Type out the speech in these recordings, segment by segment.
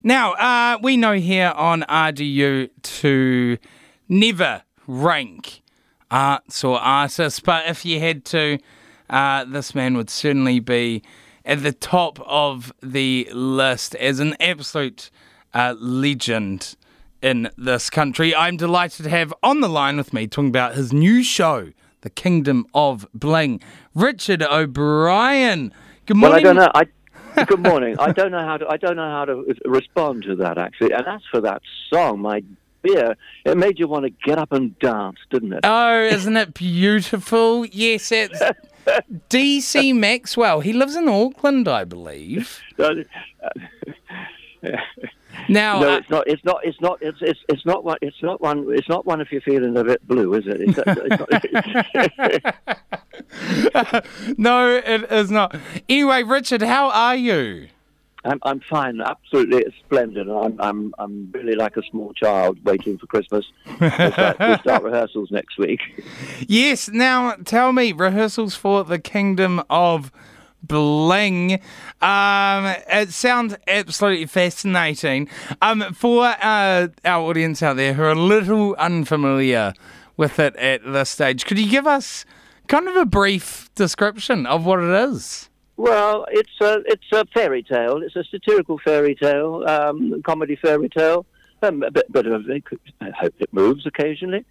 Now, we know here on RDU to never rank arts or artists, but if you had to, this man would certainly be at the top of the list as an absolute legend in this country. I'm delighted to have on the line with me, talking about his new show, The Kingdom of Bling, Richard O'Brien. Good morning. Well, I don't know. Good morning. I don't know how to respond to that, actually. And as for that song, my dear, it made you want to get up and dance, didn't it? Oh, isn't it beautiful? Yes, it's DC Maxwell. He lives in Auckland, I believe. Now, no, it's not one if you're feeling a bit blue, is it? No, it is not. Anyway, Richard, how are you? I'm fine, absolutely splendid. I'm really like a small child waiting for Christmas. We start rehearsals next week. Yes. Now, tell me, rehearsals for The Kingdom of Bling. It sounds absolutely fascinating. For our audience out there who are a little unfamiliar with it at this stage, could you give us kind of a brief description of what it is? Well, it's a fairy tale. It's a satirical fairy tale, comedy fairy tale. A bit of I hope it moves occasionally,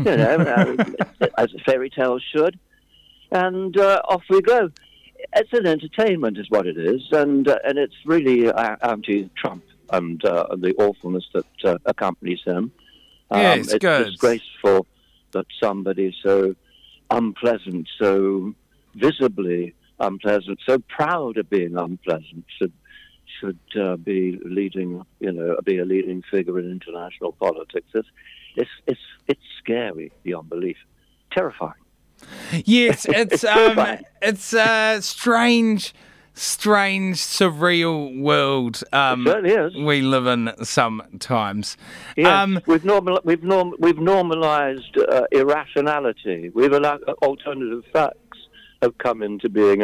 as a fairy tale should. And off we go. It's an entertainment, is what it is, and it's really anti-Trump and the awfulness that accompanies him. Yes, it's good. Disgraceful that somebody so unpleasant, so visibly unpleasant, so proud of being unpleasant, should be leading, be a leading figure in international politics. It's scary beyond belief, terrifying. Yes, it's a strange, surreal world. It certainly is. We live in sometimes. Yes, we've normalized irrationality. We've allowed alternative facts have come into being as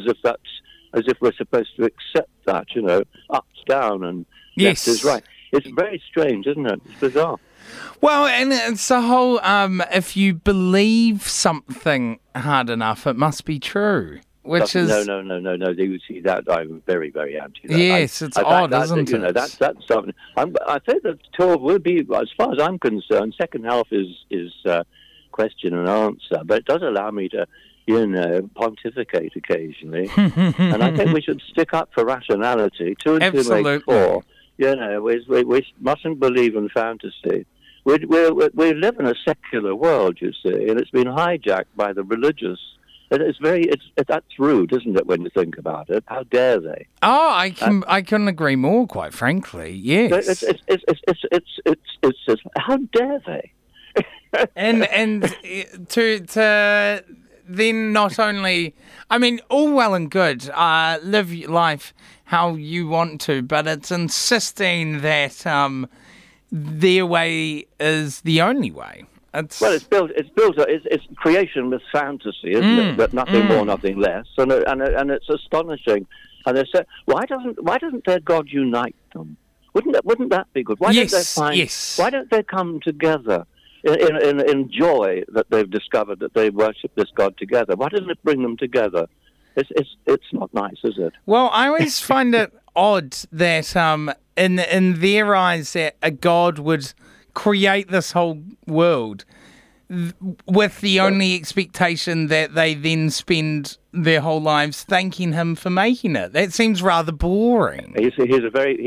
if we're supposed to accept that. Up's down and yes, left is right. It's very strange, isn't it? It's bizarre. Well, and it's the whole, if you believe something hard enough, it must be true, which is... No. You see that, I'm very, very anti that. Yes, it's odd, isn't it? That's something. I think the tour will be, as far as I'm concerned, second half is question and answer, but it does allow me to, pontificate occasionally. And I think we should stick up for rationality. 2 and 2 make 4. We mustn't believe in fantasy. We live in a secular world, you see, and it's been hijacked by the religious. That's rude, isn't it, when you think about it? How dare they? Oh, I couldn't agree more, quite frankly. Yes. It's how dare they? and to then not only, all well and good, live your life how you want to, but it's insisting that their way is the only way. It's creation with fantasy, isn't it? But nothing more, nothing less, and it's astonishing. And they said, why doesn't their God unite them? Wouldn't that be good? Why don't they come together in joy that they've discovered that they worship this God together? Why doesn't it bring them together? It's not nice, is it? Well, I always find it odd that in their eyes that a God would create this whole world with the only expectation that they then spend their whole lives thanking him for making it. That seems rather boring. He's a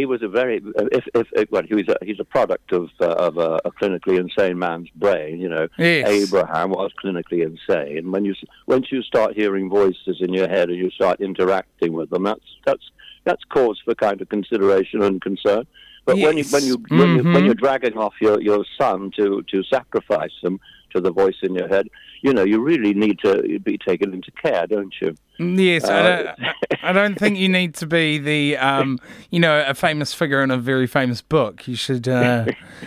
product of a clinically insane man's brain. Yes. Abraham was clinically insane. Once you start hearing voices in your head and you start interacting with them, that's cause for kind of consideration and concern. But yes. when you're dragging off your son to sacrifice him to the voice in your head, you really need to be taken into care, don't you? Yes, I don't think you need to be the a famous figure in a very famous book. You should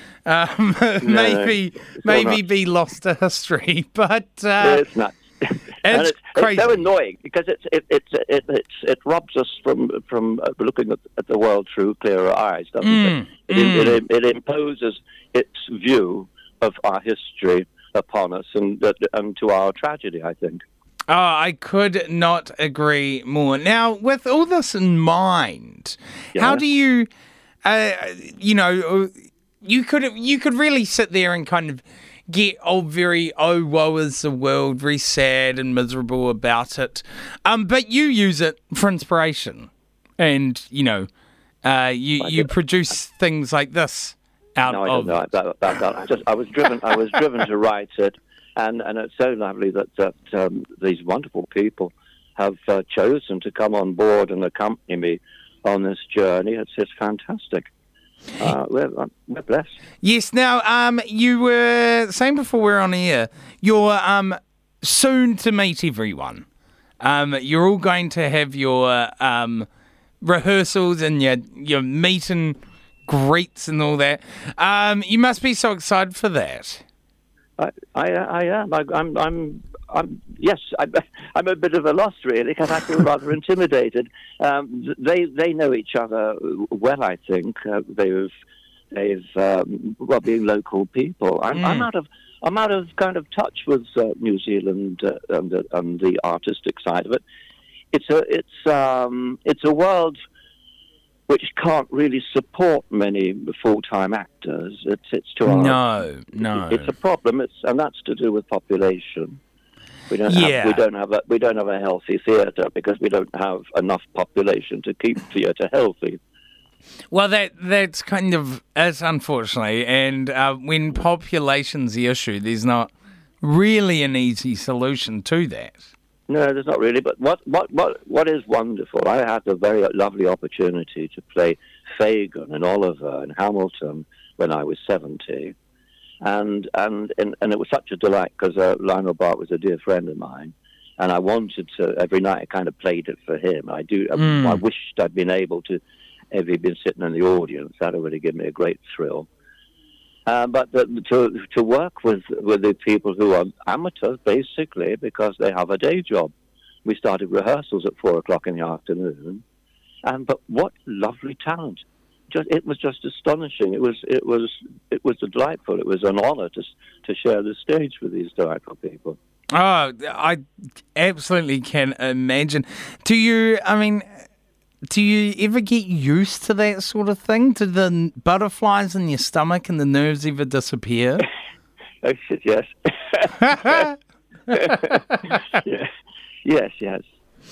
maybe be lost to history, but it's not. It's crazy. It's so annoying because it robs us from looking at the world through clearer eyes, doesn't it? It imposes its view of our history upon us and to our tragedy, I think. Oh, I could not agree more. Now, with all this in mind, how do you, you could really sit there and kind of get woe is the world, very sad and miserable about it. But you use it for inspiration, and you produce things like this out no, I of. don't know about that. I was driven to write it. And it's so lovely that these wonderful people have chosen to come on board and accompany me on this journey. It's fantastic. We're blessed. Yes. Now, you were saying before we were on air, you're soon to meet everyone. You're all going to have your rehearsals and your meet and greets and all that. You must be so excited for that. I am. Yes, I'm a bit of a loss, really, because I feel rather intimidated. They know each other well, I think. They've being local people. I'm out of kind of touch with New Zealand and the artistic side of it. It's a world which can't really support many full-time actors. It's too hard. No. It's a problem. And that's to do with population. We don't have a healthy theatre because we don't have enough population to keep theatre healthy. Well, that's kind of it's unfortunately, and when population's the issue, there's not really an easy solution to that. No, there's not really. But what is wonderful, I had a very lovely opportunity to play Fagin and Oliver and Hamilton when I was 70. And it was such a delight because Lionel Bart was a dear friend of mine. And I wanted to, every night I kind of played it for him. I wished I'd been able to have been sitting in the audience. That would have given me a great thrill. But to work with the people who are amateurs, basically, because they have a day job. We started rehearsals at 4:00 in the afternoon, but what lovely talent! It was just astonishing. It was delightful. It was an honour to share the stage with these delightful people. Oh, I absolutely can imagine. Do you ever get used to that sort of thing? Do the butterflies in your stomach and the nerves ever disappear? Oh, shit, yes. Yes. Yes.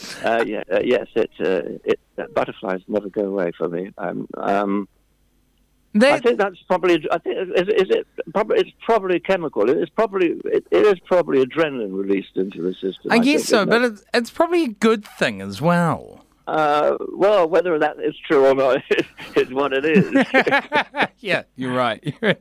Butterflies never go away for me. I think that's probably. It's probably chemical. It is probably adrenaline released into the system. I guess so, but it's probably a good thing as well. Well, whether that is true or not is what it is. Yeah, you're right.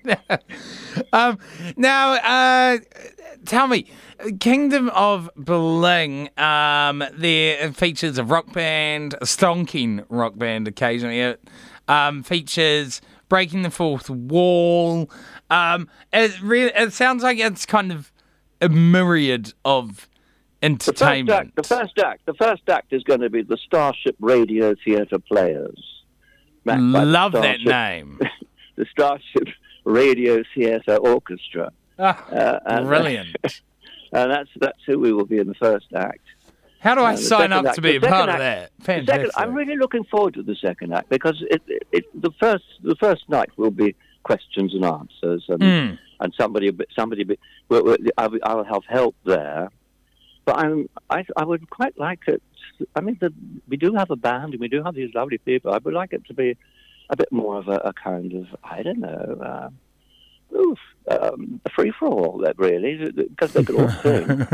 Now, tell me, Kingdom of Bling, there features a rock band, a stonking rock band occasionally. It features Breaking the Fourth Wall. It sounds like it's kind of a myriad of entertainment. The first act is going to be the Starship Radio Theatre Players. Love that name. The Starship Radio Theatre Orchestra. Brilliant. And that's who we will be in the first act. How do I sign up to be a part of that? Fantastic. I'm really looking forward to the second act because the first night will be questions and answers, and I'll have help there. But I would quite like it. I mean, we do have a band and we do have these lovely people. I would like it to be a bit more of a kind of, I don't know, a free-for-all, really, because they could all sing.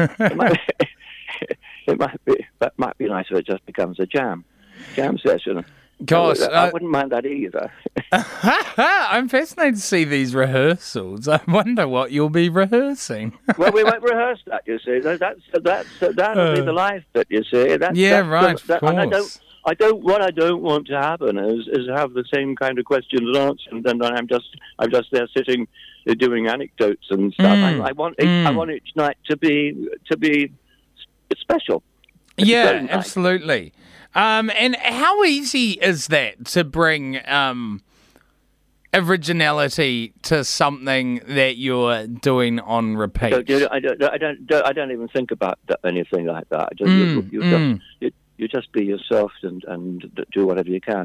That might be nice if it just becomes a jam session. Gosh, I wouldn't mind that either. I'm fascinated to see these rehearsals. I wonder what you'll be rehearsing. Well, we won't rehearse that, you see. That'll be the life bit, you see. Right. Of course. And what I don't want to happen is have the same kind of questions and answers, and then I'm just there sitting doing anecdotes and stuff. I want each night to be it's special. Yeah, nice. Absolutely. And how easy is that to bring originality to something that you're doing on repeat? I don't even think about anything like that. You just be yourself and do whatever you can,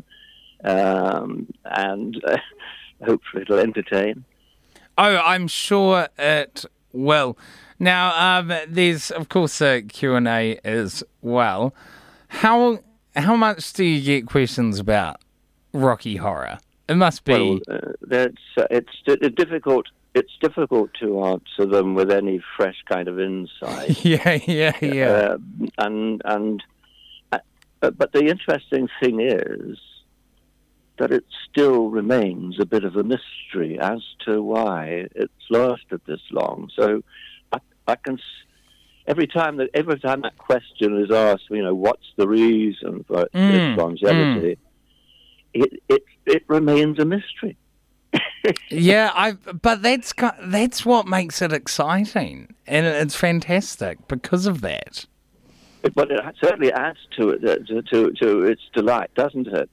and hopefully it'll entertain. Oh, I'm sure it will. Now, there's of course a Q&A as well. How much do you get questions about Rocky Horror? It must be. Well, it's difficult. It's difficult to answer them with any fresh kind of insight. Yeah. But the interesting thing is that it still remains a bit of a mystery as to why it's lasted this long. So I can. Every time that question is asked, what's the reason for its longevity? It remains a mystery. Yeah, but that's what makes it exciting, and it's fantastic because of that. But it certainly adds to it to its delight, doesn't it?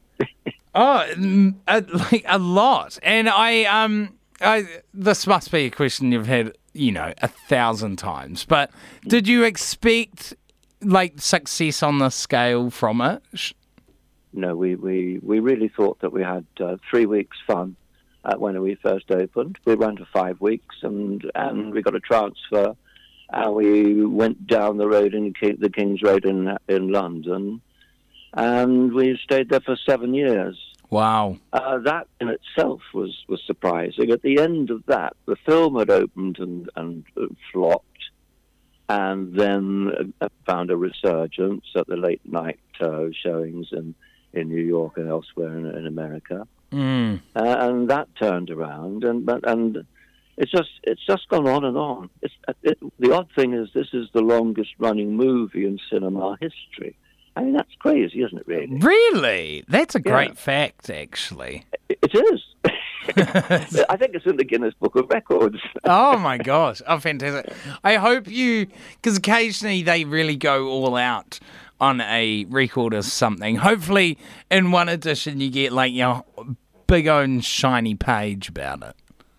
Like a lot. And I this must be a question you've had 1,000 times. But did you expect success on the scale from it? No, we really thought that we had 3 weeks fun when we first opened. We ran to 5 weeks, and we got a transfer. We went down the road in the King's Road in London, and we stayed there for 7 years. Wow! That in itself was surprising. At the end of that, the film had opened and flopped, and then found a resurgence at the late night showings in New York and elsewhere in America, and that turned around, and it's just gone on and on. The odd thing is, this is the longest running movie in cinema history. I mean, that's crazy, isn't it? Really, that's a great fact, actually. It is. I think it's in the Guinness Book of Records. Oh my gosh! Oh, fantastic! I hope because occasionally they really go all out on a record or something. Hopefully, in one edition, you get your big own shiny page about it.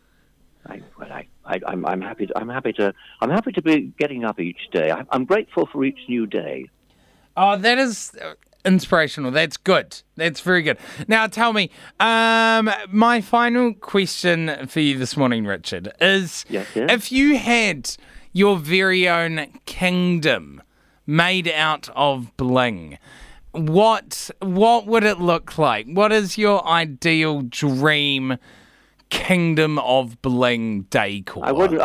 I'm happy to be getting up each day. I'm grateful for each new day. Oh, that is inspirational. That's good. That's very good. Now, tell me, my final question for you this morning, Richard, is if you had your very own kingdom made out of bling, what would it look like? What is your ideal dream kingdom of bling decor? I wouldn't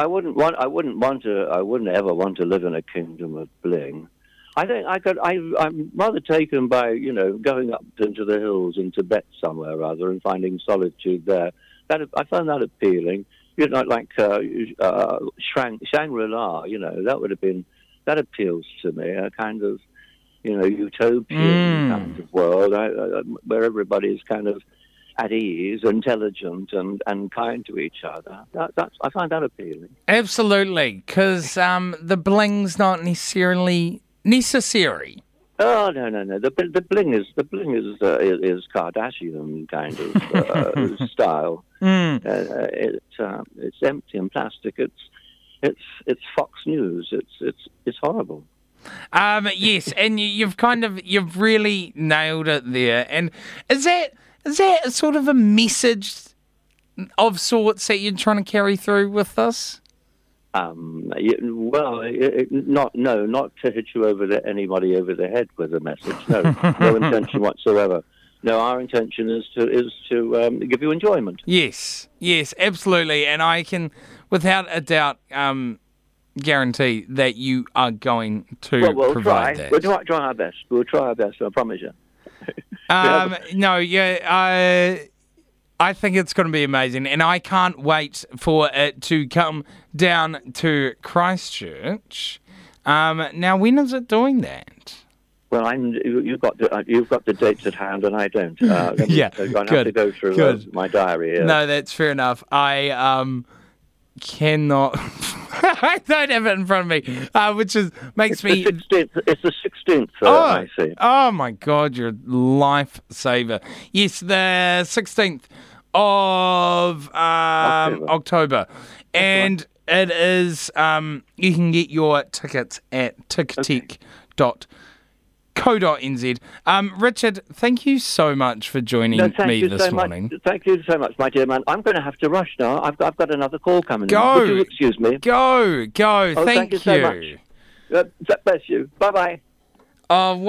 ever want to live in a kingdom of bling. I think I'm rather taken by going up into the hills in Tibet somewhere or other and finding solitude there. I find that appealing. Shangri-La. That appeals to me. A kind of utopian kind of world where everybody's kind of at ease, intelligent, and kind to each other. I find that appealing. Absolutely, because the bling's not necessary. Oh no! The bling is Kardashian kind of style. It's empty and plastic. It's Fox News. It's horrible. Yes, and you've really nailed it there. And is that sort of a message of sorts that you're trying to carry through with this? Not to hit you anybody over the head with a message. No, no intention whatsoever. No, our intention is to give you enjoyment. Yes, absolutely, and I can, without a doubt, guarantee that you are going to provide that. We'll try our best. We'll try our best. I promise you. I think it's going to be amazing, and I can't wait for it to come down to Christchurch. Now, when is it doing that? Well, you've got the dates at hand, and I don't. I have to go through my diary. No, that's fair enough. I cannot. I don't have it in front of me, which makes me... It's the 16th, I see. Oh, my God, you're a lifesaver. Yes, the 16th of October. And it is... you can get your tickets at ticketek.co.nz. Richard, thank you so much for joining me this morning. Thank you so much, my dear man. I'm going to have to rush now. I've got another call coming in. Would you excuse me? Go. Oh, thank you so much. Bless you. Bye-bye.